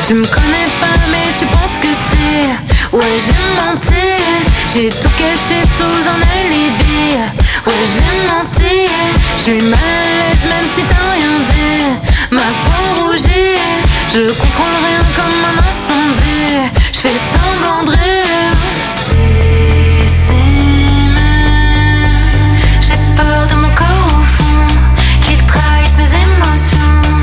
Tu me connais pas mais tu penses que c'est. Ouais j'ai menti, j'ai tout caché sous un alibi. Ouais j'ai menti, j'suis mal à l'aise même si t'as rien dit. Ma peau rougit, je contrôle rien comme un incendie. J'fais semblant de rire. J'ai peur de mon corps au fond, qu'il trahisse mes émotions.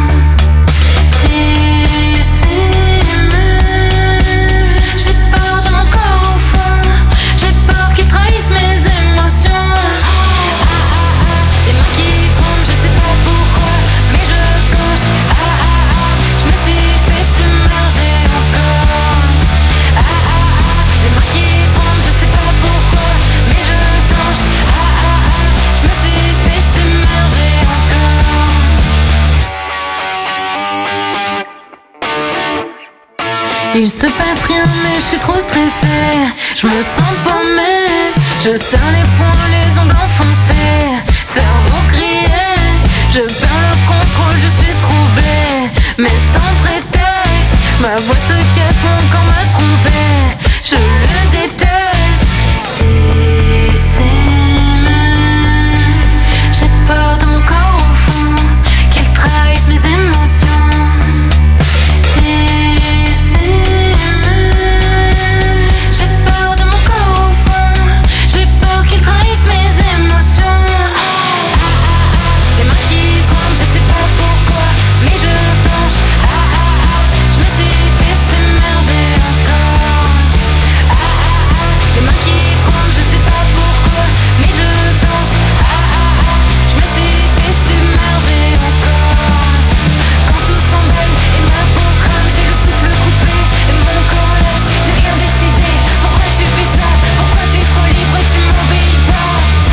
J'ai peur de mon corps au fond, j'ai peur qu'il trahisse mes émotions. Les mains qui tremblent, je sais pas pourquoi, mais je plonge. Je me suis fait submerger encore. Les mains qui tremblent, je sais pas pourquoi, mais je plonge. Je me suis fait submerger encore. Il se passe rien mais je suis trop stressée. Je me sens paumée, je serre les poings, les ongles enfoncés. Cerveau grillé, je perds le contrôle, je suis troublée. Mais sans prétexte, ma voix se casse, mon corps m'a trompée. Je le déteste. J'ai peur de mon corps au fond, qu'il trahisse mes émotions. J'ai peur de mon corps au fond, j'ai peur qu'il trahisse mes émotions. Les mains qui tremblent, je sais pas pourquoi, mais je plonge. Je me suis fait submerger encore. Les mains qui tremblent, je sais pas pourquoi, mais je plonge. Je me suis fait submerger encore. Quand tout s'embête et ma peau crame, j'ai le souffle coupé et mon corps lâche. J'ai rien décidé. Pourquoi tu fais ça? Pourquoi t'es trop libre et tu m'obéis pas?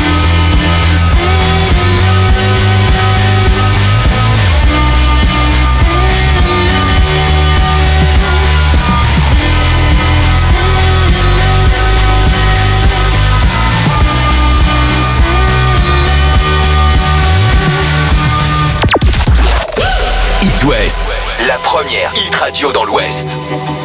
It West, la première hit radio dans l'Ouest.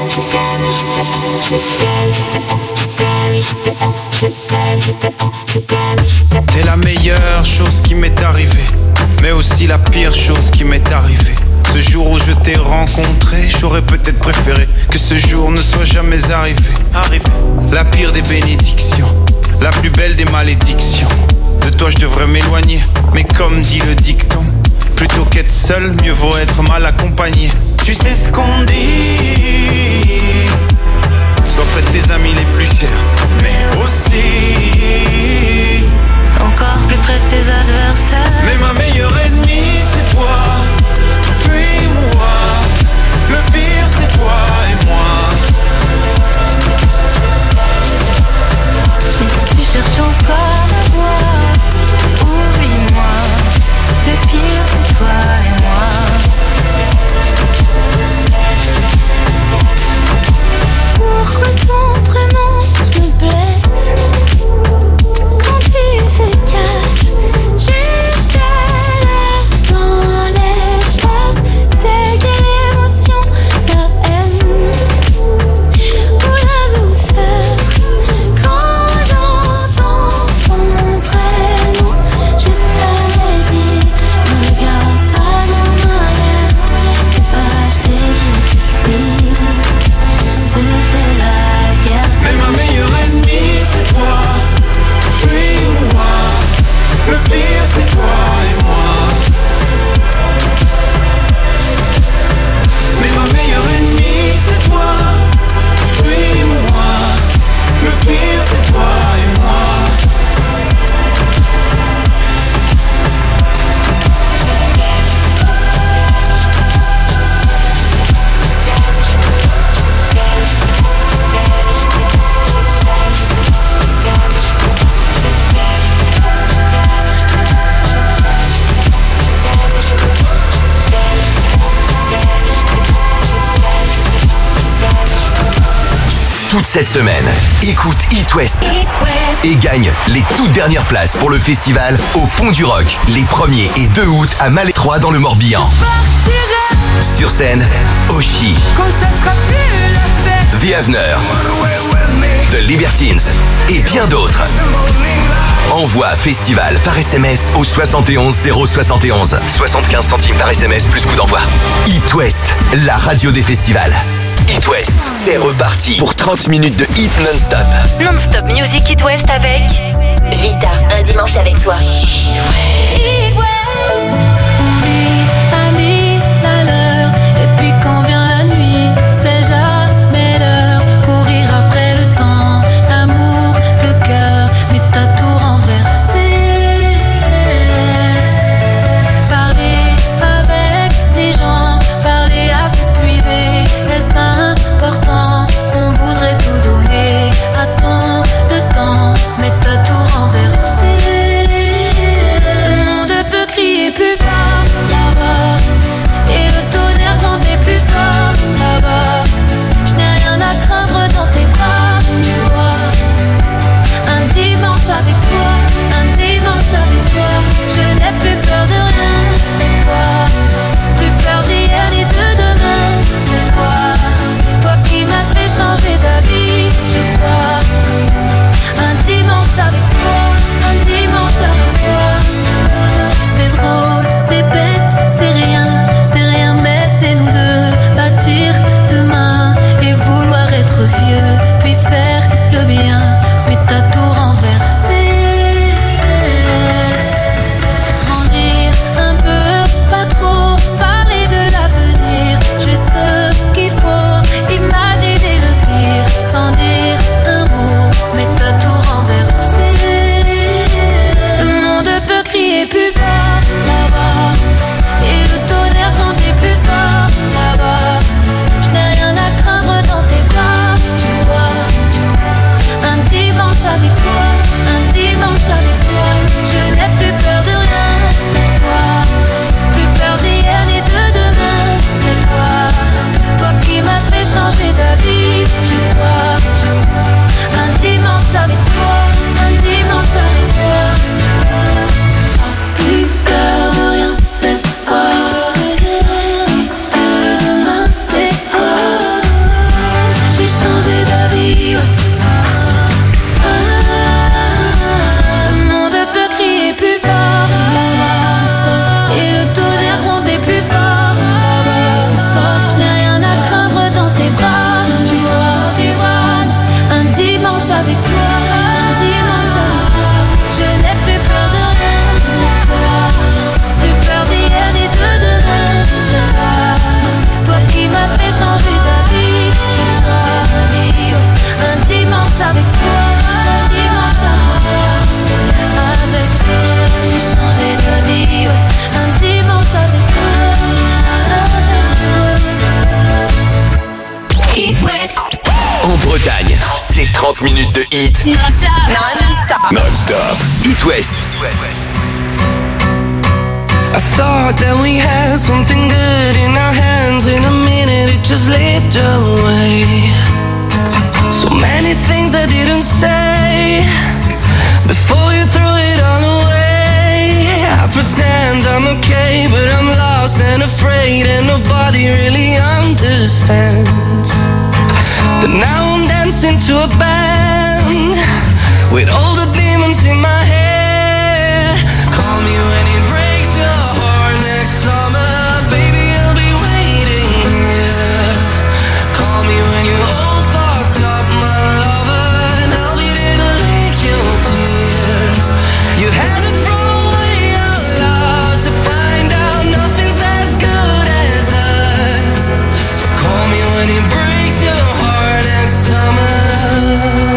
T'es la meilleure chose qui m'est arrivée, mais aussi la pire chose qui m'est arrivée. Ce jour où je t'ai rencontré, j'aurais peut-être préféré que ce jour ne soit jamais arrivé. La pire des bénédictions, la plus belle des malédictions. De toi je devrais m'éloigner, mais comme dit le dicton, plutôt qu'être seul, mieux vaut être mal accompagné. Tu sais ce qu'on dit, sois près de tes amis les plus chers, mais aussi Encore plus près de tes adversaires. mais ma meilleure ennemie c'est toi. Fuis-moi, le pire c'est toi et moi. Et si tu cherches encore ma voix, oublie-moi. Le pire c'est toi et moi. Pourquoi ton prénom me blesse quand il se cache juste là dans l'espace? C'est quelle émotion, la haine ou la douceur? Quand j'entends ton prénom, je t'avais dit, ne regarde pas en arrière, le passé qui te suit te fait la guerre. Mais ma meilleure ennemie c'est toi. Fuis-moi, le pire c'est toi et moi. Mais ma meilleure ennemie c'est toi. Fuis-moi, le pire c'est toi et moi. Toute cette semaine, écoute It West et gagne les toutes dernières places pour le festival au Pont du Rock, les 1er et 2 août à Malétroit dans le Morbihan. Sur scène, Oshi, Quand ça sera plus la fête. The Avener, The Libertines et bien d'autres. Envoie Festival par SMS au 71 071. 75 centimes par SMS plus coût d'envoi. It West, la radio des festivals. It West, c'est reparti pour 30 minutes de hit non-stop. Non-stop Music It West avec Vita, un dimanche avec toi. It West. On vit à 1000 à l'heure. Et puis quand vient la nuit, c'est jamais l'heure. Courir après le temps, l'amour, le cœur. Mais t'as tout renversé. Parler avec les gens, parler à s'épuiser. Est-ce important? On voudrait tout donner. Attends le temps, mais t'as tout renversé. Le monde peut crier plus fort là-bas, et le tonnerre gronder plus fort là-bas. Je n'ai rien à craindre dans tes bras, tu vois. Un dimanche avec toi, un dimanche avec toi. Je n'ai plus peur de rien cette fois. Plus peur d'hier ni de demain, c'est toi. Toi qui m'as fait changer d'avis, je crois. Un dimanche avec toi, un dimanche avec toi. C'est drôle, c'est bête, c'est rien, mais c'est nous deux. Bâtir demain et vouloir être vieux, puis faire le bien, mais t'as tout renversé. Grandir un peu, pas trop, parler de l'avenir, juste ce qu'il faut, imaginer le pire, sans dire un mot, mais t'as tout renversé. Le monde peut crier plus fort là-bas, et le tonnerre grandit plus fort là-bas. Je n'ai rien à craindre dans tes bras, tu vois. Un dimanche avec toi, un dimanche avec toi. Je n'ai plus peur de rien cette fois. Plus peur d'hier ni de demain, c'est toi. Toi qui m'as fait changer d'avis, je crois. Un dimanche avec toi, un dimanche avec toi. Plus peur de rien cette fois. De demain, c'est toi. J'ai changé d'avis, ouais. Le monde peut crier plus fort là-bas, et le tonnerre gronder plus fort là-bas. Je n'ai rien à craindre dans tes bras, tu vois. Un dimanche avec toi, un dimanche avec toi. Je n'ai plus peur de rien cette fois. Plus peur d'hier ni de demain, c'est toi. Toi qui m'as fait changer d'avis, j'ai changé d'avis, ouais. Un dimanche avec toi, un dimanche avec toi. Avec toi, j'ai changé d'avis, ouais. Un dimanche avec toi, avec toi. It West. En Bretagne, c'est 30 minutes de hit Non-stop. non-stop. It West. I thought that we had something good in our hands. In a minute it just slipped away. So many things I didn't say before you threw it all away. I pretend I'm okay, but I'm lost and afraid, and nobody really understands. But now I'm dancing to a band with all the demons in my head. Call me when it breaks your heart next summer, baby, I'll be waiting here. Call me when you're all fucked up, my lover, and I'll be there to lick your tears. You had to throw away our love to find out nothing's as good as us. So call me when it breaks your heart next summer.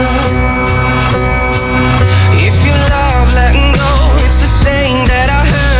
If you love letting go, it's a shame that I heard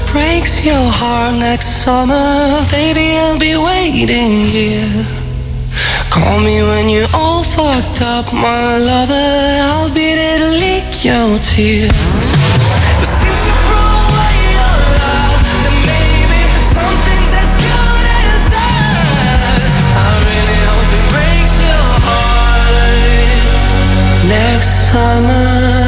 breaks your heart next summer, baby, I'll be waiting here. Call me when you're all fucked up, my lover, I'll be there to lick your tears. But since you throw away your love, then maybe something's as good as us. I really hope it breaks your heart next summer.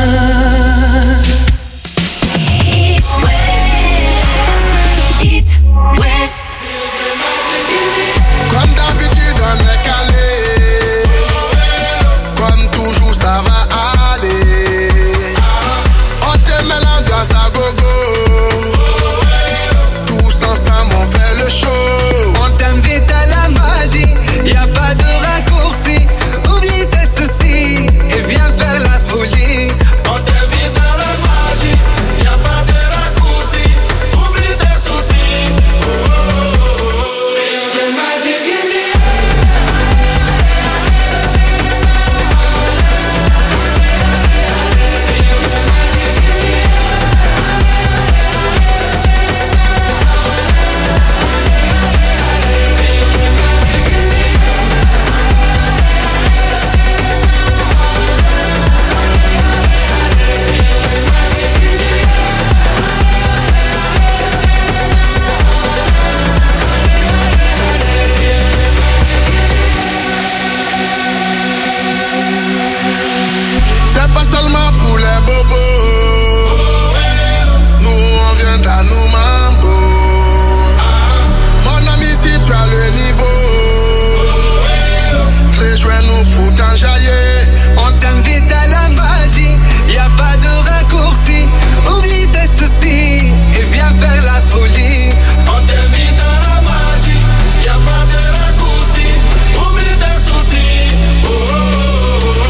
Comme d'habitude on est calé, comme toujours ça va aller. On te met l'ambiance à gogo, tous ensemble on fait le show. On t'invite à la magie, y'a pas de raccourci. Oublie tes soucis et viens faire la folie. On t'invite à la magie, y'a pas de raccourci. Oublie tes soucis. C'est pas seulement pour les bobos, nous on vient d'à nous mambo. Mon ami, si tu as le niveau, rejoins-nous pour t'enjailler. On t'invite à la magie, y'a pas de raccourci. Oublie tes soucis et viens faire la folie. On t'invite à la magie, y'a pas de raccourci. Oublie tes soucis. Oh, oh, oh, oh.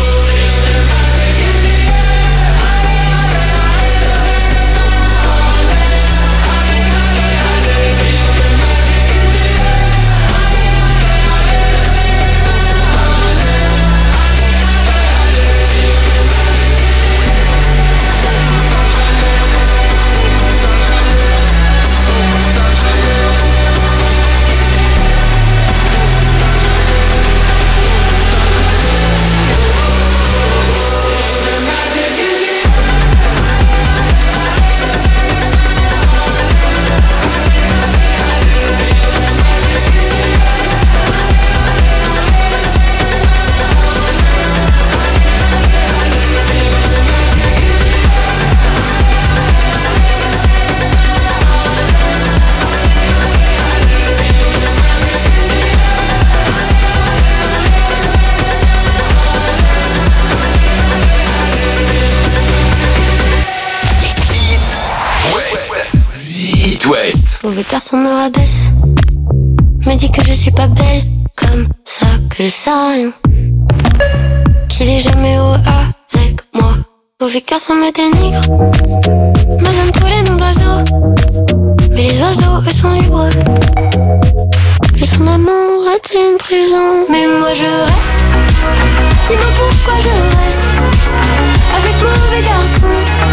West. Mauvais garçon me rabaisse, me dit que je suis pas belle, comme ça que je sais rien, qu'il est jamais heureux avec moi. Mauvais garçon me dénigre, me donne tous les noms d'oiseaux, mais les oiseaux eux sont libres. Plus son amour est une prison, mais moi je reste. Dis-moi pourquoi je reste avec mauvais garçon.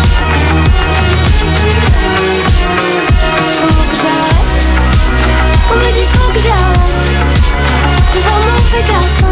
Faut que j'arrête. On me dit faut que j'arrête de voir mauvais garçon.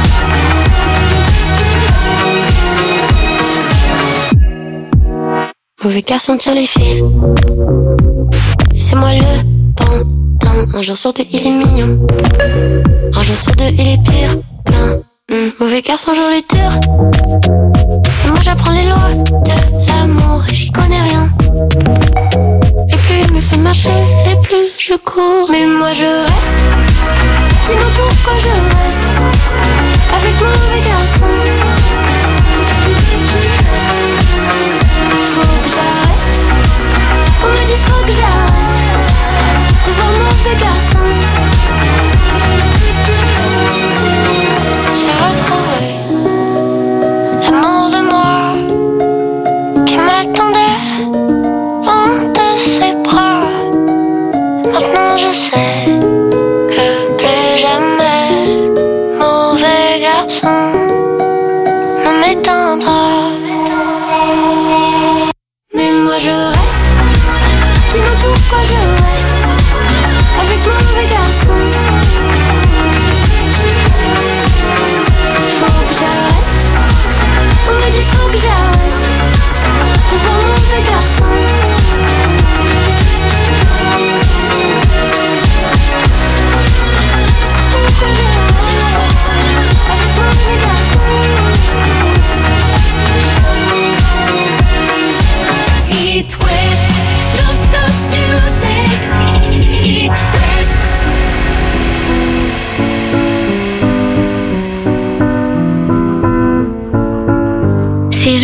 Mauvais garçon tire les fils, laissez-moi le pantin. Un jour sur deux il est mignon, un jour sur deux il est pire qu'un mauvais garçon joue les tours. Et moi j'apprends les lois de l'amour et j'y connais rien. Et plus il me fait marcher, et plus je cours. Mais moi je reste. Dis-moi pourquoi je reste avec mauvais garçon. Faut que j'arrête. On me dit faut que j'arrête de voir mauvais garçon. J'ai retrouvé l'amour de moi qui m'a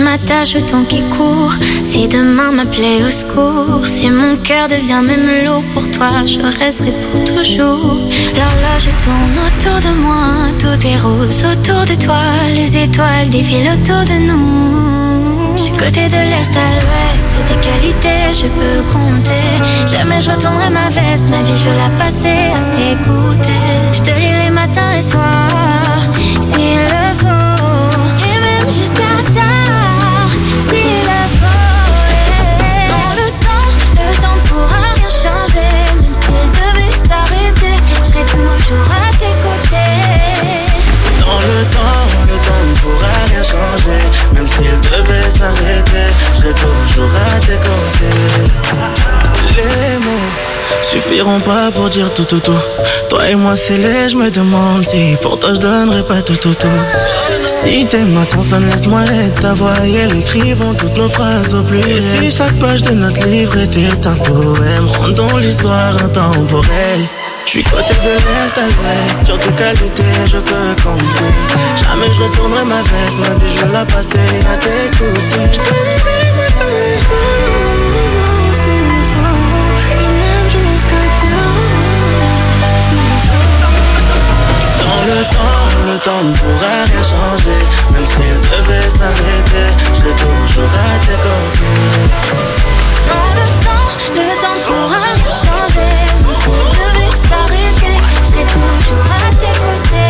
ma tâche, le temps qui court. Si demain m'appelait au secours, si mon cœur devient même lourd, pour toi je resterai pour toujours. L'horloge tourne autour de moi, tout est rose autour de toi. Les étoiles défilent autour de nous. Je suis côté de l'est à l'ouest, sur tes qualités je peux compter. Jamais je retournerai ma veste, ma vie je veux la passer à t'écouter. Je te lirai matin et soir, s'il le faut, et même jusqu'à tard, s'il le faut. Dans le temps ne pourra rien changer. Même s'il devait s'arrêter, je serai toujours à tes côtés. Dans le temps ne pourra rien changer. Même s'il devait s'arrêter, je serai toujours à tes côtés. Les mots suffiront pas pour dire tout. Toi et moi c'est laid, je me demande si pour toi je donnerais pas tout. Si t'es ma consonne, laisse-moi être ta voix et elle écrivons toutes nos phrases au pluriel. Et si chaque page de notre livre était un poème, rendons l'histoire intemporelle. Je suis côté de l'est à l'ouest, sur tes qualités je peux compter. Jamais je retournerai ma veste, ma vie je veux la passer à t'écouter. Je te lirai matin et soir, s'il le faut, et même jusqu'à tard, s'il le faut. Dans le temps ne pourra rien changer. Même s'il devait s'arrêter, je serai toujours à tes côtés. Dans le temps ne pourra rien changer. Même s'il devait s'arrêter, je serai toujours à tes côtés.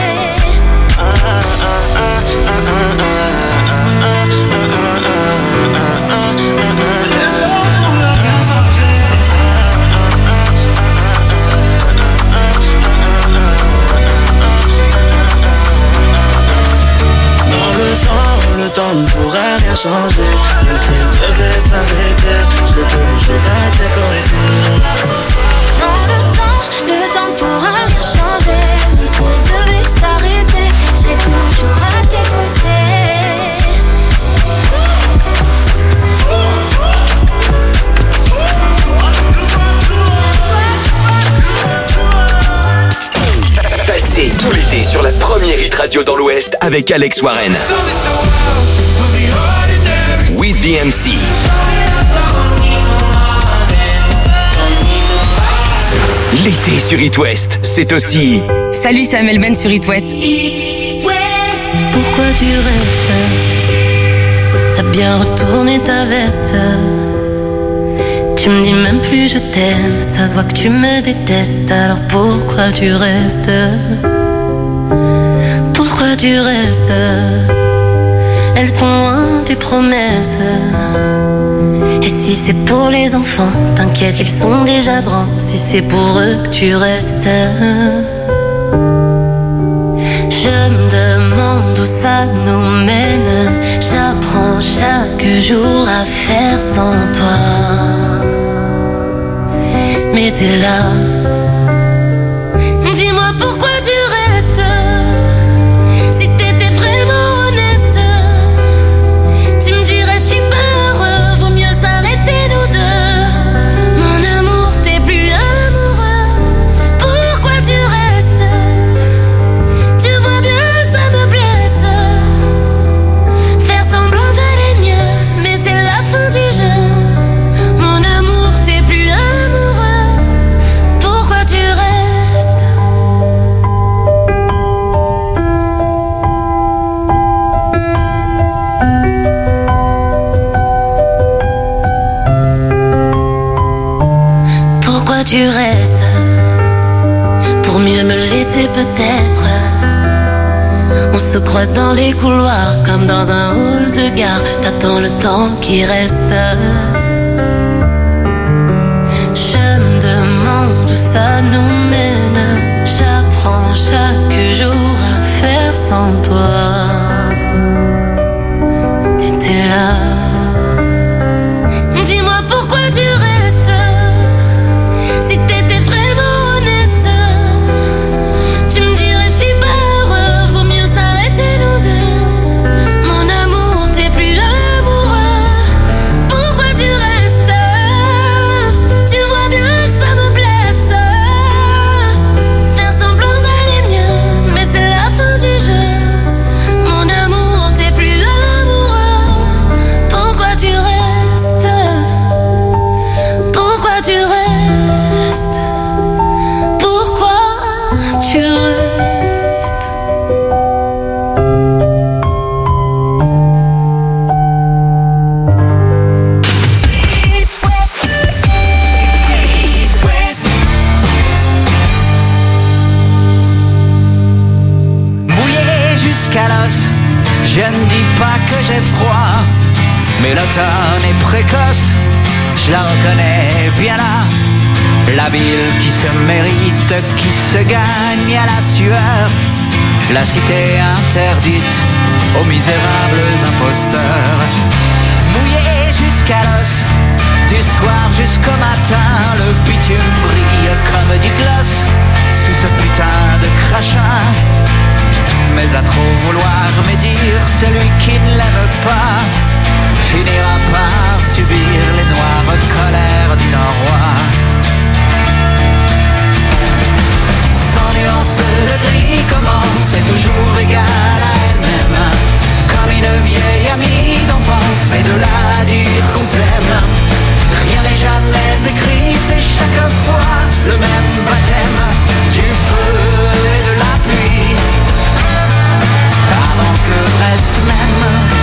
Le temps ne pourra rien changer. Même s'il devait s'arrêter, je serai toujours à tes côtés. Dans le temps ne pourra rien changer. Même s'il devait s'arrêter, je serai toujours à tes côtés. Passez tout l'été sur la première hit radio dans l'Ouest avec Alex Warren. With the MC. L'été sur It West, c'est aussi... Salut, c'est Amel Ben sur It West. Pourquoi tu restes? T'as bien retourné ta veste. Tu me dis même plus je t'aime. Ça se voit que tu me détestes. Alors pourquoi tu restes? Pourquoi tu restes? Elles sont loin tes promesses. Et si c'est pour les enfants, t'inquiète, ils sont déjà grands. Si c'est pour eux que tu restes, je me demande où ça nous mène. J'apprends chaque jour à faire sans toi. Mais t'es là. Dis-moi pourquoi tu restes. Si t'étais vraiment honnête, tu me dirais je suis pas heureux, vaut mieux s'arrêter nous deux. Mon amour, t'es plus amoureux. Pourquoi tu restes? Tu vois bien que ça me blesse. Faire semblant d'aller mieux, mais c'est la fin du jeu. Mon amour, t'es plus amoureux. Pourquoi tu restes? Pourquoi tu restes? Pour mieux me laisser peut-être. On se croise dans les couloirs comme dans un hall de gare. T'attends le temps qui reste. Je me demande où ça nous mène. J'apprends chaque jour à faire sans toi. Et t'es là. Dis-moi pourquoi tu restes. Si t'étais vraiment honnête, tu me dirais je suis pas heureux, vaut mieux s'arrêter nous deux. Mon amour, t'es plus amoureux. Pourquoi tu restes? Tu vois bien que ça me blesse. Faire semblant d'aller mieux, mais c'est la fin du jeu. Mon amour, t'es plus amoureux. reconnais bien là la ville qui se mérite, qui se gagne à la sueur, la cité interdite aux misérables imposteurs. Mouillé jusqu'à l'os, du soir jusqu'au matin, le bitume brille comme du gloss sous ce putain de crachin. Mais à trop vouloir médire, celui qui ne l'aime pas finira par subir les noires colères du Nord-Roi. Sans nuance de gris commence, c'est toujours égal à elle-même, comme une vieille amie d'enfance, mais de là à dire qu'on s'aime, rien n'est jamais écrit, c'est chaque fois le même baptême du feu et de la pluie, avant que Brest m'aime.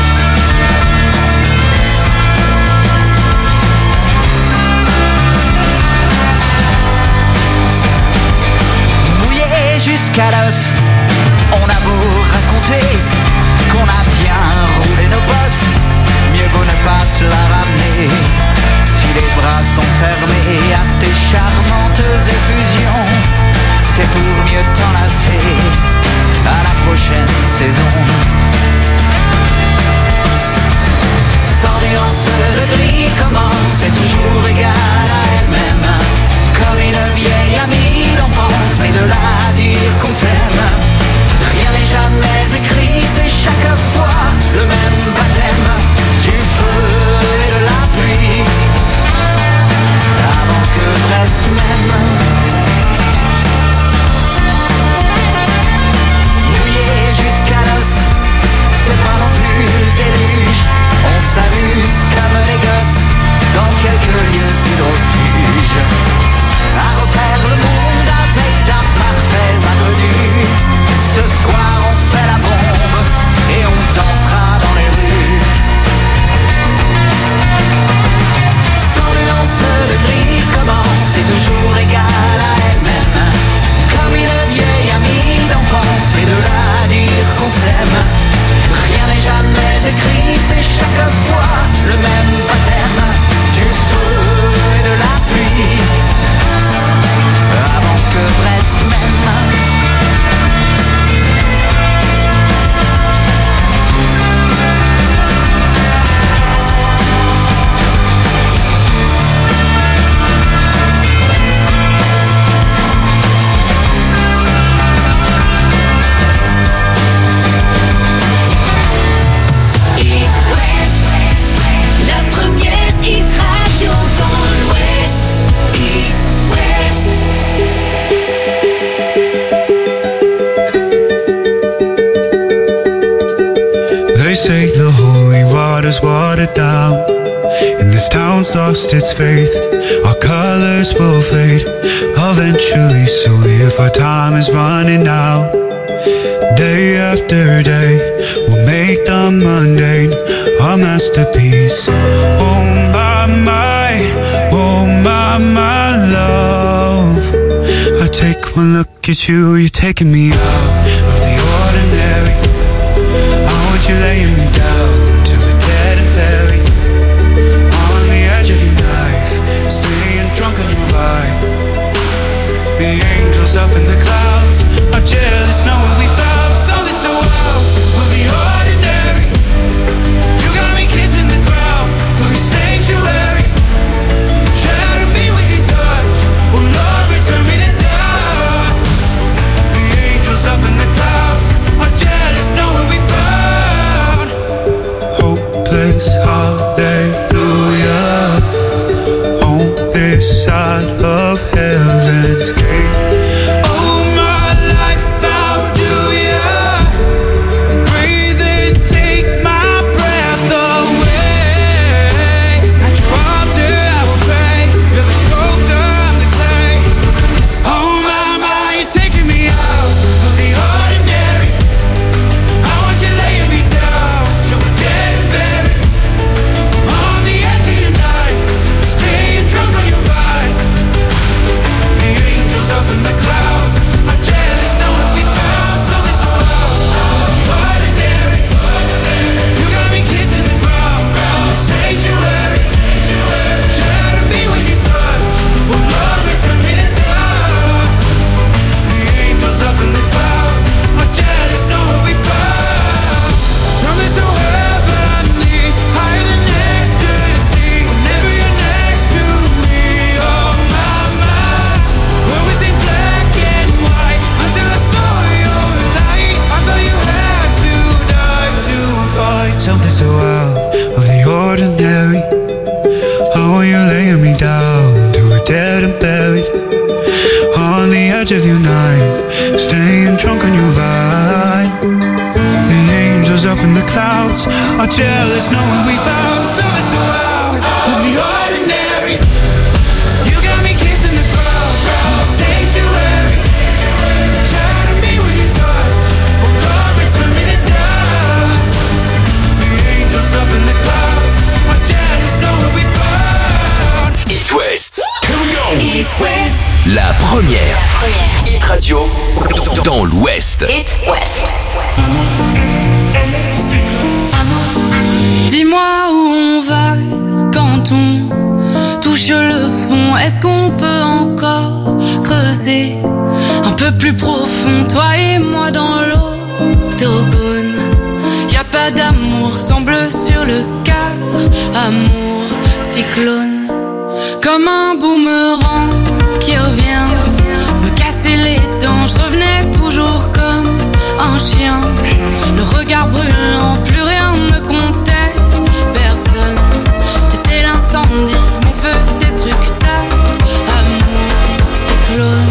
Mouillé jusqu'à l'os, on a beau raconter qu'on a bien roulé nos bosses, mieux vaut ne pas se la ramener. Si les bras sont fermés à tes charmantes effusions, c'est pour mieux t'enlacer à la prochaine saison. Sans nuance de gris commence, c'est toujours égal à elle-même, comme une vieille amie d'enfance, mais de là à dire qu'on s'aime, rien n'est jamais écrit, c'est chaque fois le même baptême du feu et de la pluie, avant que Brest m'aime. Mouillé jusqu'à l'os, c'est pas non plus le déluge, on s'amuse comme les gosses dans quelques lieux hydrofuges, à refaire le monde avec d'un parfait inconnu. Ce soir on fait la bombe et on dansera dans les rues. Sans nuance de gris commence, c'est toujours égal à elle-même, comme une vieille amie d'enfance, mais de là à dire qu'on s'aime, rien n'est jamais écrit, c'est chaque fois le même baptême du feu et de la pluie, avant que Brest m'aime. Say the holy water's watered down, and this town's lost its faith. Our colors will fade eventually, so if our time is running out, day after day we'll make the mundane our masterpiece. Oh my, oh my love, I take one look at you, you're taking me out of the ordinary. You're laying me down to the dead and buried, on the edge of your knife, staying drunk on your vibe. The angels up in the clouds are jealous knowing we found something so wild. We'll be ordinary. You got me kissing the ground, we'll be sanctuary. Shatter me with your touch, oh Lord, return me to dust. The angels up in the clouds are jealous knowing we found hallelujah, on this side of heaven's gate. Oh are jealous knowing we found something so out of the ordinary. You got me kissing the brown sanctuary, trying to be with your touch, or glory turn me to dust. The angels up in the clouds are jealous knowing we found It West. Here we go. It West. La première. Hit Radio dans l'Ouest. It West. Dis-moi où on va quand on touche le fond. Est-ce qu'on peut encore creuser un peu plus profond, toi et moi dans l'octogone? Y a pas d'amour, semble sur le cœur. Amour, cyclone, comme un boomerang qui revient me casser les dents. Je revenais toujours comme un chien, le regard brûlant, plus rien ne comptait, personne. T'étais l'incendie, mon feu destructeur. Amour, cyclone.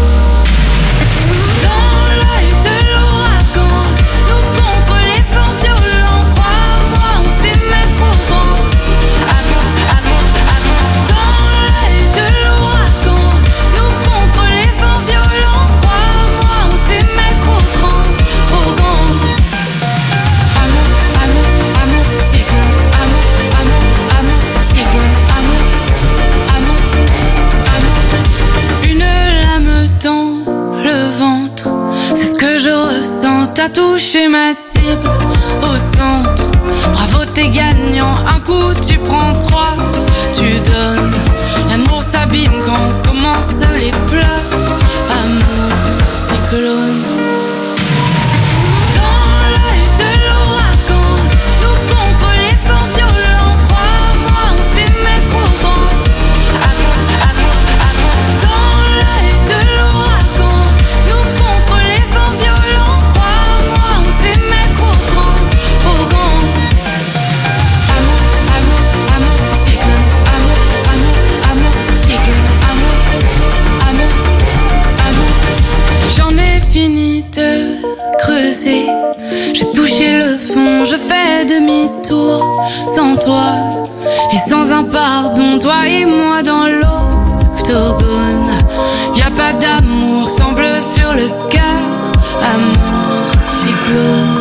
Dans l'œil de l'ouragan, nous contre les vents violents. Crois-moi, on s'aimait trop grand. Amour, amour, amour. Dans l'œil de l'ouragan, nous contre les vents violents. Crois-moi, on s'aimait trop grand, trop grand. Amour, amour, amour, cyclone. Amour, amour, amour, cyclone. Amour, amour, amour. Une lame dans le ventre, c'est ce que je ressens. T'as touché ma cible au centre. Bravo, t'es gagnant. Un coup, tu prends trois, tu donnes. L'amour s'abîme quand commencent les pleurs. Amour, cyclone. Dans l'œil de l'ouragan, nous contre les vents violents. Crois-moi, on s'aimait trop grand. Amour, amour, amour. Dans l'œil de l'ouragan, nous contre les vents violents. Crois-moi, on s'aimait trop grand, trop grand. Amour, amour, amour, cyclone. Amour, amour, amour, cyclone. Amour, amour, amour. J'en ai fini de creuser, j'ai touché le fond, je fais demi-tour sans toi et sans un pardon, toi et moi dans l'octogone. Y a pas d'amour, semble sur le cœur. Amour, cyclone.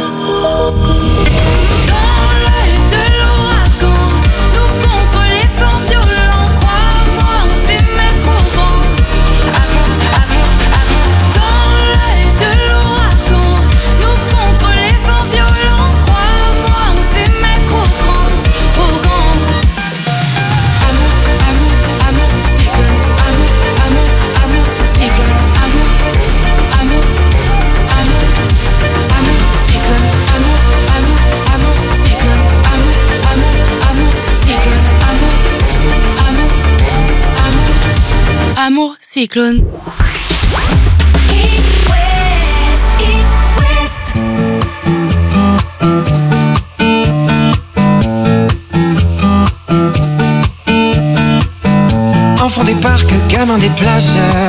Dans l'œil de l'ouragan, nous contre les vents violents. Crois-moi, on s'aimait trop grand. Amour, amour, amour. Dans l'œil de l'ouragan, nous contre les vents violents. Crois-moi, on s'aimait trop grand, trop grand. Amour, amour, amour, cyclone. Amour, amour, amour, cyclone. Amour, amour, amour, amour, cyclone. Amour, amour, amour, cyclone. Amour, amour, amour, cyclone. Amour, amour, amour, amour, cyclone. It West, It West. Enfant des parcs, gamin des plages.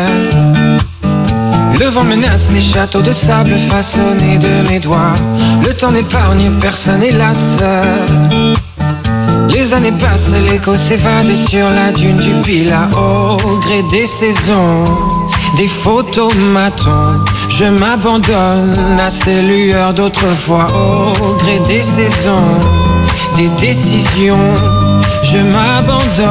Le vent menace les châteaux de sable façonnés de mes doigts. Le temps n'épargne personne, hélas. Les années passent, l'écho s'évade sur la dune du Pilat. Au gré des saisons, des photomatons, je m'abandonne à ces lueurs d'autrefois. Au gré des saisons, des décisions, je m'abandonne.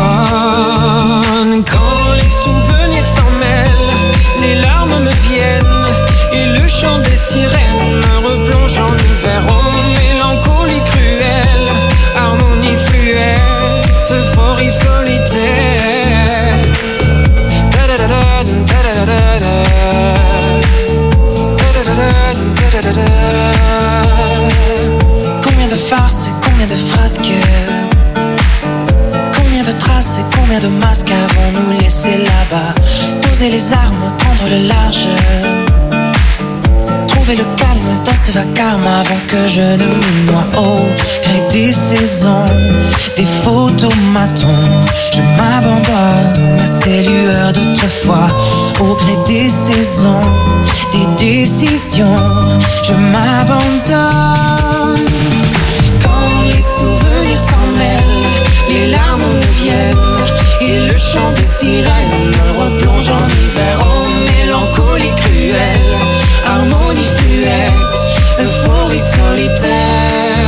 Quand les souvenirs s'en mêlent, les larmes me viennent et le chant des sirènes me replonge en hiver. Oh, mélancolie cruelle, harmonie fluette, euphorie solitaire. Combien de farces, combien de frasques, combien de traces, combien de masques avons-nous laissé là-bas? Poser les armes, prendre le large, trouver le calme dans ce vacarme avant que je ne me noie. Au gré des saisons, des photomatons, je m'abandonne à ces lueurs d'autrefois. Au gré des saisons, des décisions, je m'abandonne. Quand viennent et le chant des sirènes me replonge en hiver. Oh, mélancolie cruelle, harmonie fluette, euphorie solitaire.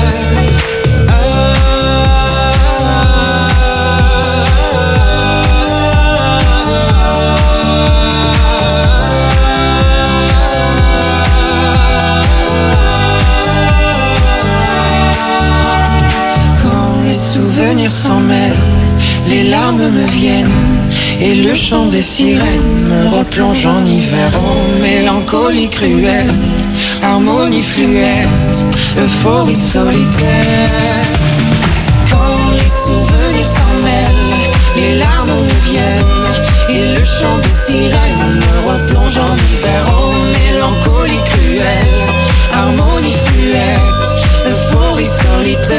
Souvenirs s'en mêlent, les larmes me viennent et le chant des sirènes me replonge en hiver. Oh, mélancolie cruelle, harmonie fluette, euphorie solitaire. Quand les souvenirs s'en mêlent, les larmes me viennent et le chant des sirènes me replonge en hiver. Oh, mélancolie cruelle, harmonie fluette, euphorie solitaire.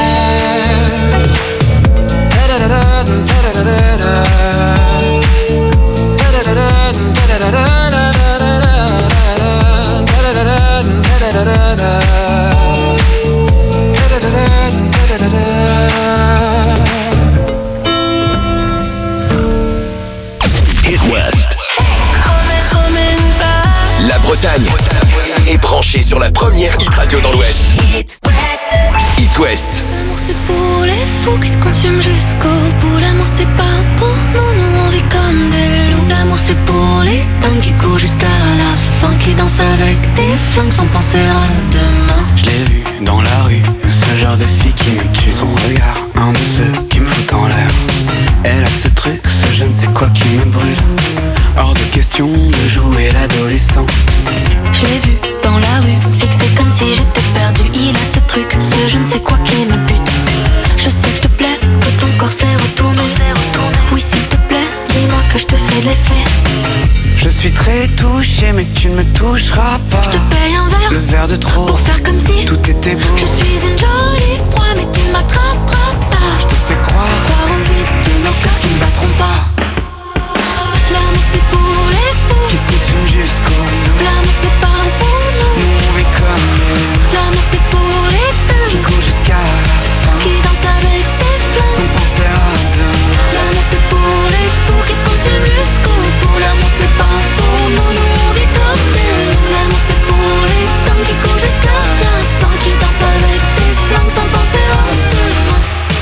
Hit West. La Bretagne est branchée sur la première hit radio dans l'Ouest. Hit West. L'amour c'est pour les fous qui se consument jusqu'au bout. L'amour c'est pas pour nous on vit comme des loups. L'amour c'est pour les dingues qui courent jusqu'à la fin, qui dansent avec des flingues sans penser à demain. Je l'ai vu dans la rue, ce genre de fille qui me tue. Son regard, un de ceux qui me fout en l'air. Elle a ce truc, ce je ne sais quoi qui me brûle. Hors de question de jouer l'adolescent. Je l'ai vu dans la rue, fixé comme si j'étais perdu. Il a ce truc, ce je ne sais quoi qui me bute. Je sais que te plaît, que ton corps s'est retourné. Oui s'il te plaît, dis-moi que je te fais de l'effet. Je suis très touché mais tu ne me toucheras pas. Je te paye un verre, le verre de trop, pour faire comme si tout était beau. Je suis une jolie proie mais tu ne m'attraperas pas. Je te fais croire au vide de nos cœurs qui ne battront pas. L'amour c'est pour les fous qui se consument jusqu'au bout. L'amour c'est pas pour nous, nous on vit comme nous. L'amour c'est pour les dingues qui courent jusqu'à la fin, qui dansent avec des flammes sans penser à demain. L'amour c'est pour les fous qui se consument jusqu'au bout. L'amour c'est pas pour nous, nous on vit comme des loups. L'amour c'est pour les dingues qui courent jusqu'à la fin, qui dansent avec des flammes sans penser à demain.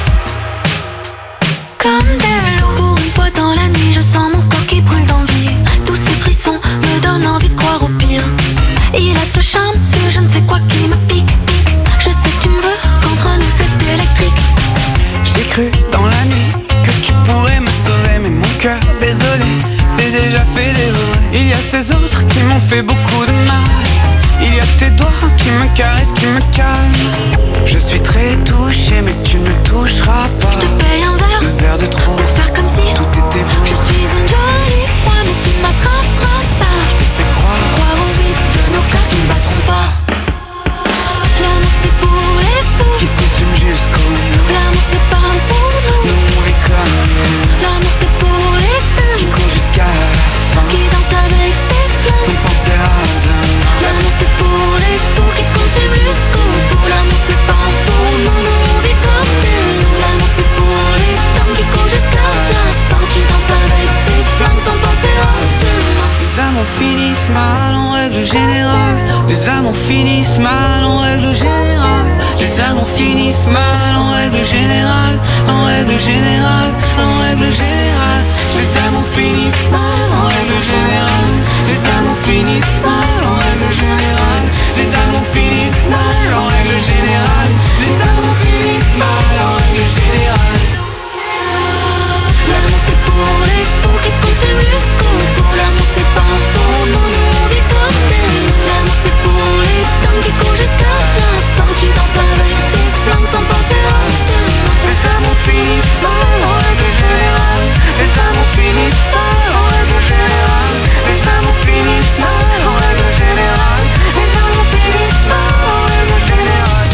Comme des loups. Pour une fois dans la nuit je sens mon corps qui brûle d'envie. Tous ces frissons me donnent envie de croire au pire. Il a ce charme, ce je ne sais quoi qui me pique. Je sais que tu me veux, qu'entre nous c'est électrique. J'ai cru dans la nuit que tu pourrais me sauver, mais mon cœur, désolé, c'est déjà fait dévorer. Il y a ces autres qui m'ont fait beaucoup de mal. Il y a tes doigts qui me caressent, qui me calment. Je suis très touché mais tu ne me toucheras pas. Je te paye un verre, le verre de trop, pour faire comme si tout était beau. Je suis une jolie proie mais tu ne m'attraperas pas. Je te fais croire au vide de nos cœurs qui ne battront pas. L'amour c'est pour les fous qui se consument jusqu'au bout. L'amour c'est pas pour nous, nous on vit comme nous. L'amour c'est pour les dingues qui courent jusqu'à la fin, qui dansent avec des flammes sans penser à demain. L'amour c'est pour les fous qui se consument jusqu'au bout. L'amour c'est pas pour nous, nous on vit comme des loups. L'amour c'est pour les dingues qui courent jusqu'à la fin, qui dansent avec des flammes sans penser à demain. Les amours finissent mal en règle générale. Les amours finissent mal en règle générale. Les amours finissent mal en règle générale. En règle générale, en règle générale. Les amours finissent mal en règle générale. Les amours finissent mal en règle générale. Les amours finissent mal en règle générale. Les amours finissent mal en règle générale. L'amour c'est pour les fous qui se consument jusqu'au bout. L'amour c'est pas pour nous, nous on vit comme des loups. L'amour c'est pour les dingues qui courent jusqu'à la fin, qui dansent avec des flammes sans penser à demain. Les amours finissent mal en règle générale. Les amours finissent mal en règle générale. Les amours finissent mal en règle générale. Les amours finissent mal en règle générale.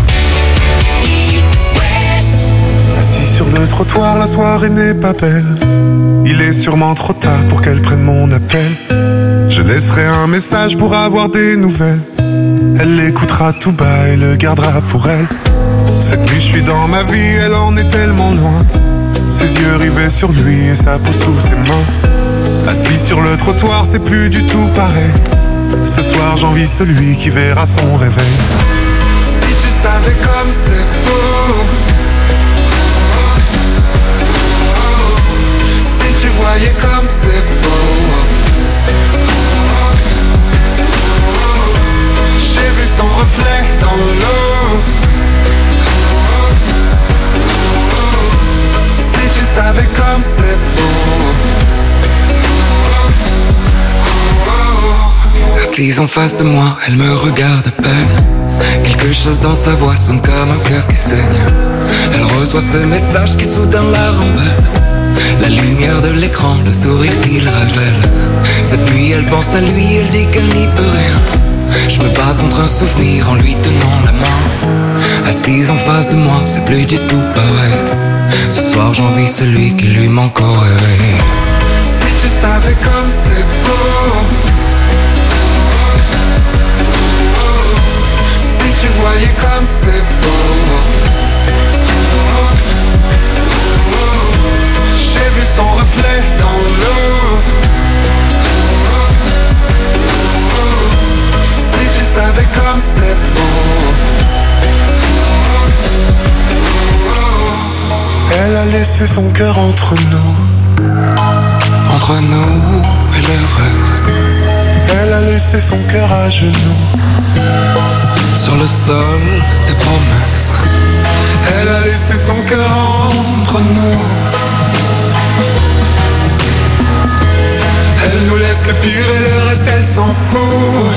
Assis sur le trottoir, la soirée n'est pas belle. Il est sûrement trop tard pour qu'elle prenne mon appel. Je laisserai un message pour avoir des nouvelles. Elle l'écoutera tout bas et le gardera pour elle. Cette nuit je suis dans ma vie, elle en est tellement loin. Ses yeux rivés sur lui et sa peau sous ses mains. Assis sur le trottoir, c'est plus du tout pareil. Ce soir j'envie celui qui verra son réveil. Si tu savais comme c'est beau, si tu voyais comme c'est beau. J'ai vu son reflet dans l'eau. Si tu savais comme c'est beau. Assise en face de moi, elle me regarde à peine. Quelque chose dans sa voix sonne comme un cœur qui saigne. Elle reçoit ce message qui soudain la rend belle. La lumière de l'écran, le sourire qu'il révèle. Cette nuit elle pense à lui, elle dit qu'elle n'y peut rien. Je me bats contre un souvenir en lui tenant la main. Assise en face de moi, c'est plus du tout pareil. Ce soir j'envie celui qui lui manque au réveil. Si tu savais comme c'est beau. Si tu voyais comme c'est beau. J'ai vu son reflet dans l'eau. Si tu savais comme c'est beau. Elle a laissé son cœur entre nous. Entre nous et le reste. Elle a laissé son cœur à genoux. Sur le sol des promesses. Elle a laissé son cœur entre nous. Elle nous laisse le pire et le reste elle s'en fout.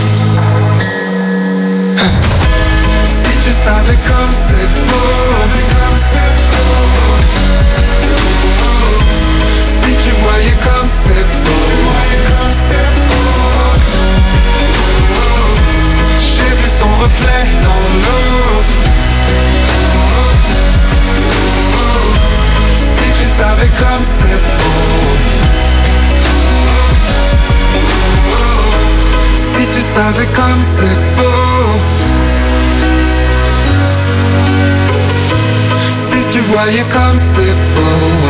Si tu savais comme c'est beau. Si tu voyais comme c'est beau. J'ai vu son reflet dans l'eau. Si tu savais comme c'est beau. Si tu savais comme c'est beau. Si tu voyais comme c'est beau.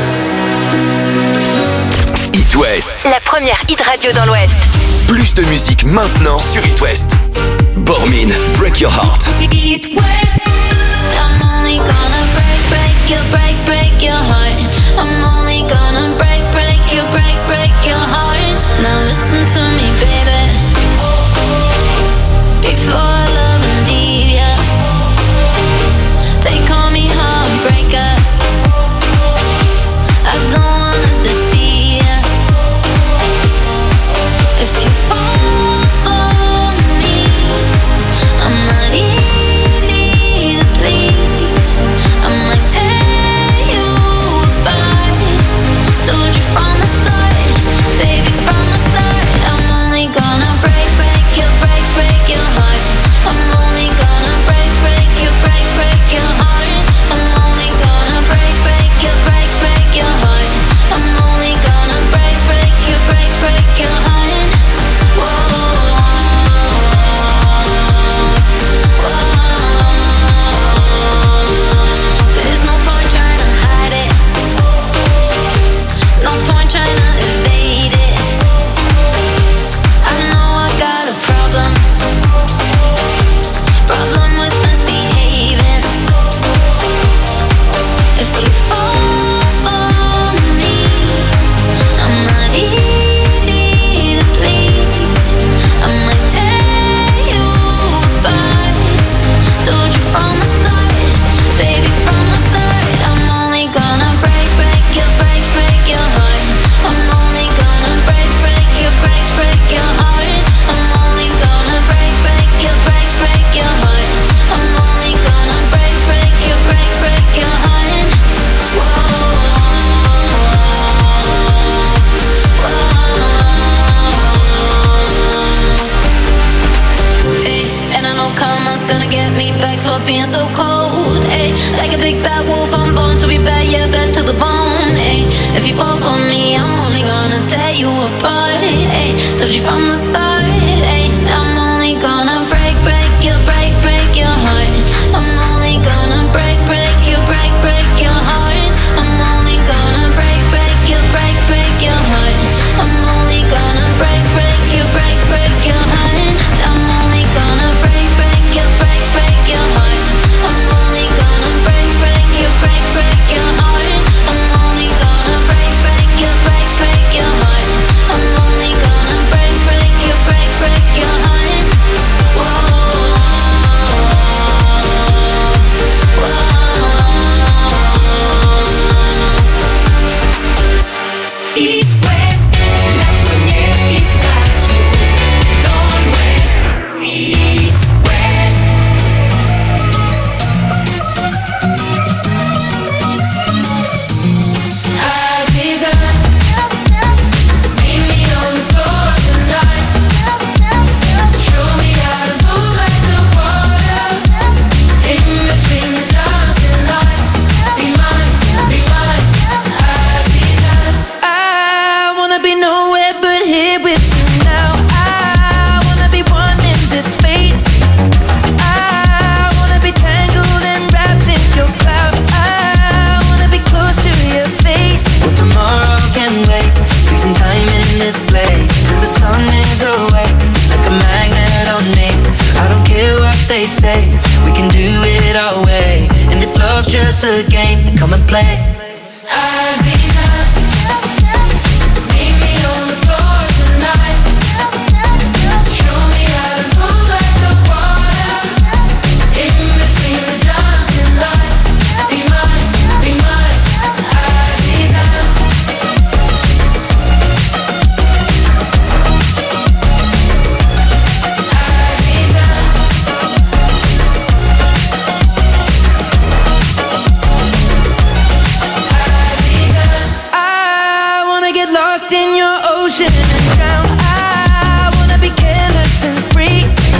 It West. La première hit radio dans l'Ouest. Plus de musique maintenant sur It West. Bormin, Break Your Heart. It West. I'm only gonna break your heart. I'm only gonna break your heart. Now listen to me, baby. Before I love and leave ya, they call me heartbreaker. I don't wanna deceive ya. If you fall for me, I'm not easy to please. I might tear you apart. Told you from the start, baby, from the start. I'm only gonna break your heart. I'm only gonna break your heart. I'm only gonna break your heart. I'm only gonna break your heart. Whoa, there's no point trying to hide it. No point trying to evade it. I know I got a problem with misbehaving. If you fall for me, I'm not easy to please. I might tear you apart. Told you from the start, baby, from the start. I'm only gonna break your heart. I'm only gonna break your heart. I'm only gonna break your heart. I'm only gonna break your heart. Whoa, hey, and I know karma's gonna get me back for being so cold. Hey, like a big bad wolf, I'm born to be bad, yeah, bad to the bone. Hey, if you fall for me, I'm only gonna tear you apart. Hey, told you from the start. Hey, I'm only gonna break your heart. I'm only gonna break your heart. I'm lost in your ocean and drown. I wanna be careless and free.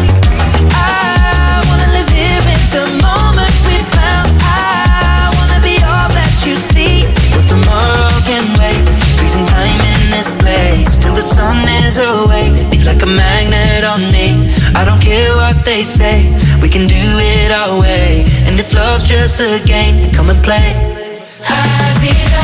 I wanna live here in the moment we found. I wanna be all that you see. But tomorrow can wait. Freezing time in this place till the sun is awake. Be like a magnet on me. I don't care what they say. We can do it our way. And if love's just a game, then come and play. Aziza,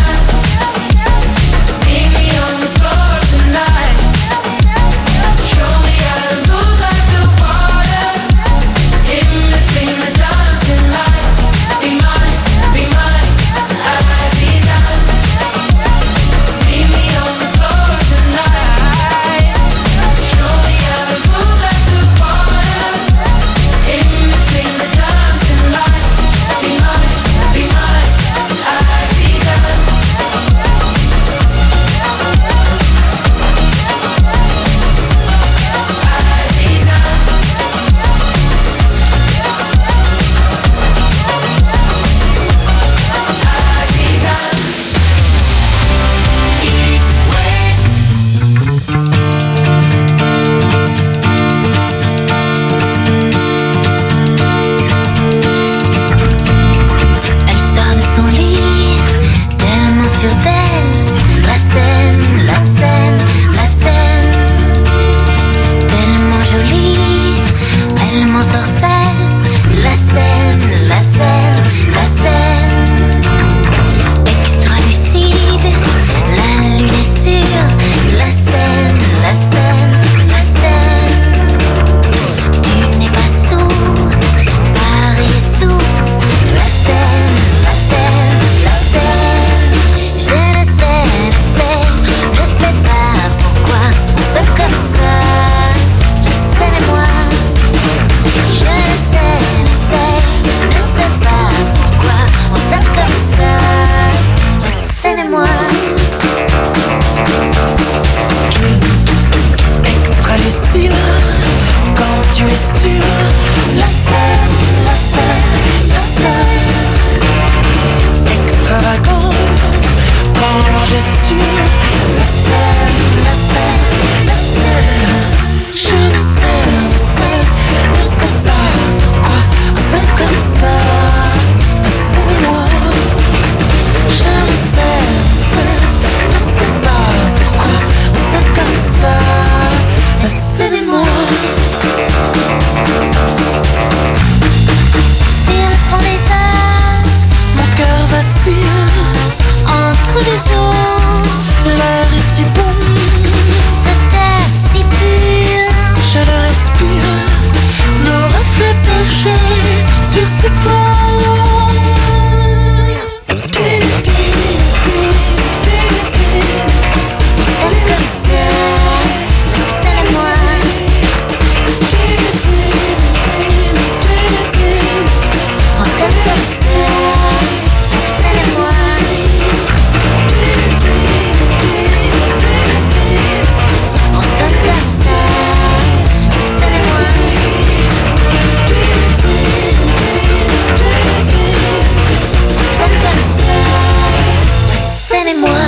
meet me on the floor tonight. Show me how to move like the water. In between the dancing lights. Be mine, Aziza. Meet me on the floor tonight. Show me how to move like the water. In between the dancing lights. Be mine, Aziza. Elle sort de son lit, tellement sûre d'elle. La scène, la scène, la scène. Tellement jolie, elle m'ensorcelle. La scène, la scène, la scène. Extra lucide, la lune est sûre. La scène, la scène, la scène. Tu n'es pas sourd, Paris est sourd. La scène, la scène, la scène. Je ne sais pas pourquoi on s'aime comme ça. La scène et moi. Je ne sais pas pourquoi on s'aime comme ça. La scène et moi. Extra lucide, quand tu es sûr. La scène, la scène, la scène. Extravagante, quand l'ange est sûr. La scène, la scène, la scène. Je ne sais pas pourquoi on s'aime comme ça. La scène et moi. Je ne sais pas pourquoi on s'aime comme ça. La scène et moi. Sur le pont des arts, Mon cœur vacille entre deux eaux, l'air est si bon, cette air si pur. je le respire. Nos reflets penchés sur ce pont. On s'aime comme ça, la scène et moi. On s'aime comme ça, la scène et moi. On s'aime comme ça, la scène et moi. On s'aime comme ça, la scène et moi.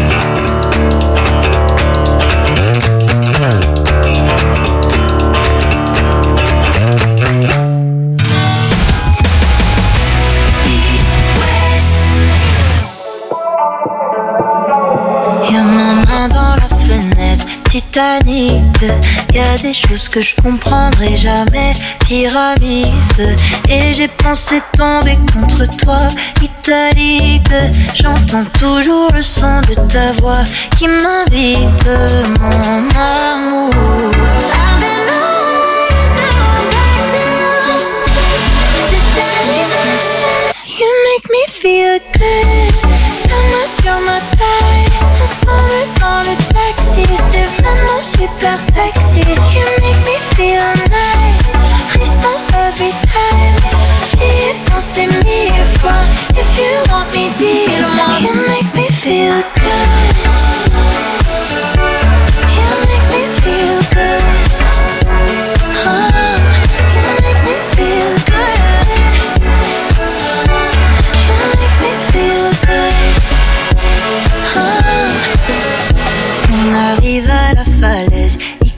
Y'a ma main dans la fenêtre, Titanic. Y'a des choses que je comprendrai jamais, pyramide. Et j'ai pensé tomber contre toi, italique. J'entends toujours le son de ta voix qui m'invite, mon amour. I've been away, now I'm back to you. C'est arrivé, you make me feel good. La main sur ma taille, ensemble dans le taxi. C'est vraiment super sexy. You make me feel nice. Frisson every time. J'y ai pensé 1000 fois. If you want me, dis-le-moi. You make me feel good. You make me feel good. You make me feel good. You make me feel good.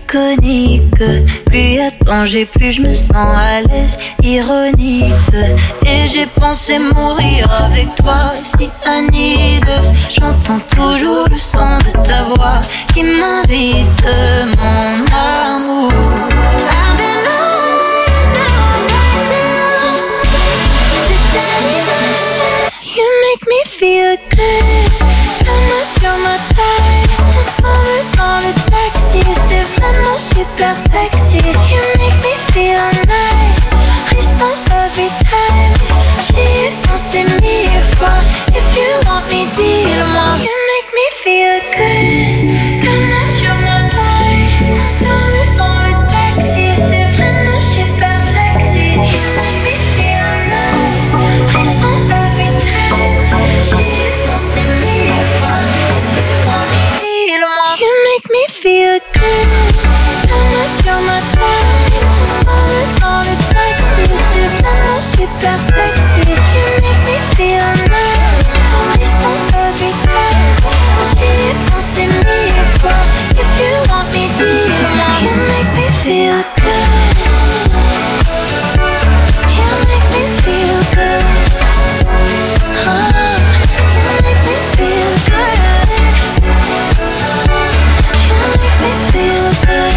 iconique. Plus y a de danger, plus je me sens à l'aise, ironique. Et j'ai pensé mourir avec toi, si Anide. J'entends toujours le son de ta voix qui m'invite, mon amour. I've been away, now I'm back to c'est ta lumière. You make me feel good. La main sur ma taille, ensemble dans le taxi. C'est vraiment super sexy. You make me feel nice. Frisson every time. J'y ai pensé 1000 fois. If you want me, dis-le-moi. You make me feel good. La main sur ma taille, ensemble dans le taxi. C'est vraiment super sexy. You make me feel nice. Frisson every time. J'y ai pensé 1000 fois. If you want me, dis-le-moi. You make me feel good. La main sur ma taille, ensemble dans le taxi. C'est vraiment super sexy. You make me feel nice. Frisson every time. J'y ai pensé 1000 fois. If you want me, dis-le-moi. You make me feel good. You make me feel good. You make me feel good. You make me feel good.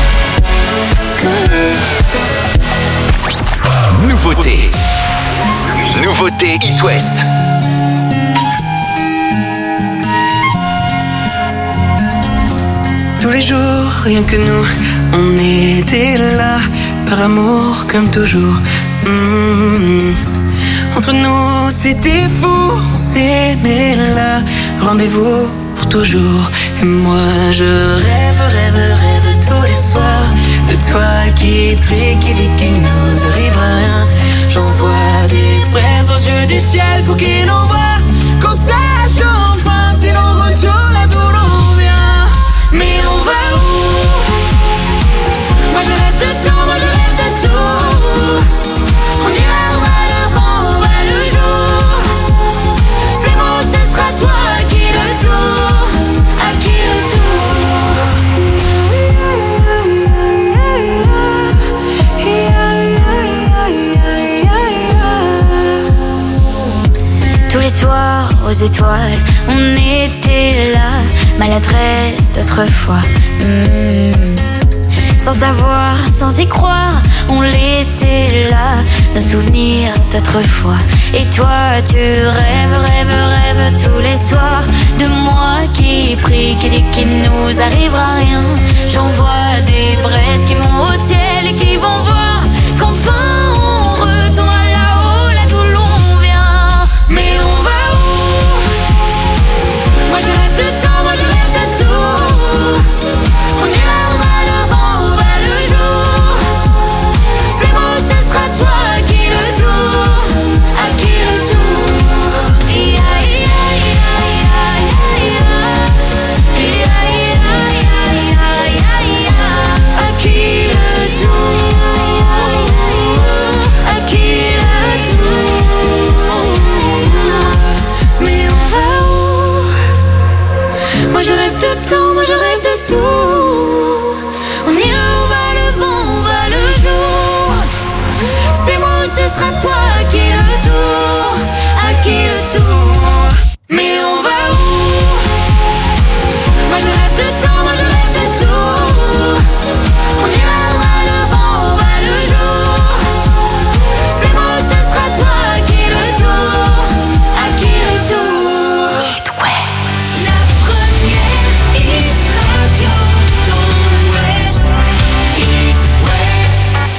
Nouveauté. Nouveauté It West. Tous les jours, rien que nous, on était là, par amour comme toujours. Entre nous, c'était fou, on s'aimait là, rendez-vous pour toujours. Et moi, je rêve tous les soirs de toi qui prie, qui dit qu'il nous arrivera rien. J'envoie des braises aux yeux du ciel pour qu'il envoie qu'on sache enfin si l'on retourne là d'où l'on vient. Mais on va où? Moi je rêve de temps, moi je rêve de tout. On ira où va le vent, où va le jour. C'est moi, ce sera toi qui le tour, à qui le tour. Tous les soirs aux étoiles, on était là, maladresse d'autrefois. Sans savoir, sans y croire, on laissait là nos souvenirs d'autrefois. Et toi, tu rêves tous les soirs de moi qui prie, qui dit qu'il nous arrivera rien. J'envoie des braises qui vont au ciel et qui vont voir qu'enfin on retourne là-haut, là d'où l'on vient. Mais on va où? Moi je rêve de temps, moi je rêve de tout. On ira où va le vent, où va le jour. C'est moi, ce sera toi qui le tour, à qui le tour. À qui le tour, à qui le tour. Mais on va où? Moi je rêve de temps, moi je rêve de tout. On ira où va le vent, où va le jour. C'est moi, ce sera toi qui le tour, à qui le tour. Mais on va où? Moi je rêve de temps, moi je rêve de tout. On ira où va le vent, où va le jour. C'est moi, ce sera toi qui le tour, à qui le tour. It West. La première hit radio dans l'Ouest. It West.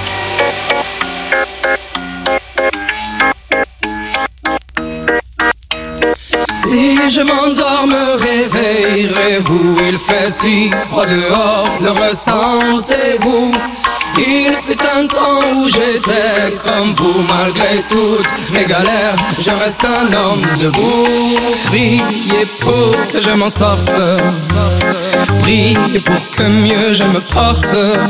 Si je m'endors, me réveillerez-vous? Il fait si froid dehors, le ressentez-vous? Il fut un temps où j'étais comme vous, malgré toutes mes galères, je reste un homme debout. Priez pour que je m'en sorte, Prie pour que mieux je me porte.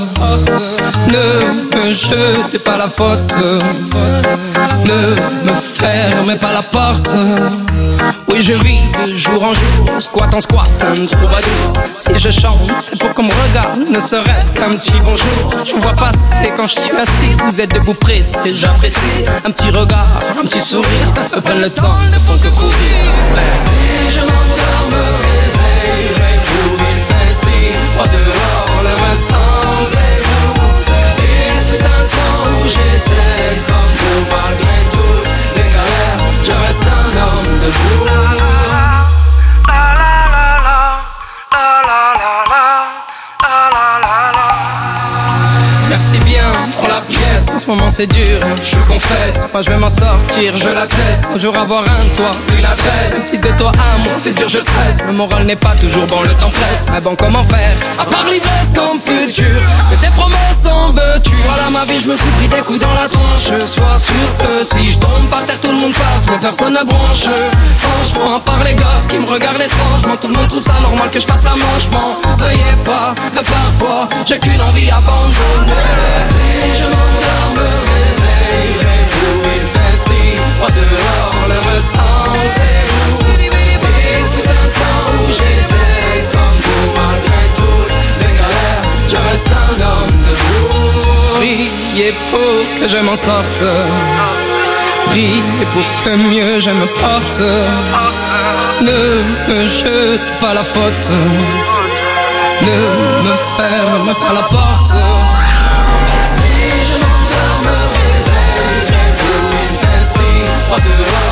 Ne me jetez pas la faute. Ne me fermez pas la porte. Oui, je vis de jour en jour, squat en squat, un troubadour. Si je chante, c'est pour qu'on me regarde, ne serait-ce qu'un petit bonjour. Je vous vois passer quand je suis assis, vous êtes debout pressé, j'apprécie. Un petit regard, un petit sourire, me prennent le temps, ne font que courir. Merci. Je m'endors, me réveillerai pour il fait si froid dehors, le restant des jours. Il fut un temps où j'étais comme vous, malgré toutes les galères, je reste un homme debout. Merci bien pour la pièce, en ce moment c'est dur, je confesse. Moi je vais m'en sortir, je l'atteste. Un jour avoir un toit, une adresse. Même si de toi à moi c'est dur, je stresse. Le moral n'est pas toujours bon, le temps presse. Mais bon, comment faire, à part l'ivresse comme futur, que tes promesses en veux-tu. Voilà ma vie, je me suis pris des coups dans la tronche. Sois sûr que si je tombe par terre, tout le monde passe, mais personne ne bronche. Franchement, à part les gosses qui me regardent étrangement, tout le monde trouve ça normal que je fasse la manche. M'en veuillez pas, parfois j'ai qu'une envie abandonnée. Si je m'endors, me réveillerai où il fait si froid dehors, le restant est où. Il fut un temps où j'étais comme vous, malgré toutes les galères, je reste un homme debout. Priez pour que je m'en sorte, priez pour que mieux je me porte. Ne me jete pas la faute, ne me ferme pas la porte. Si je m'endors, me réveillerai où il fait si froid dehors.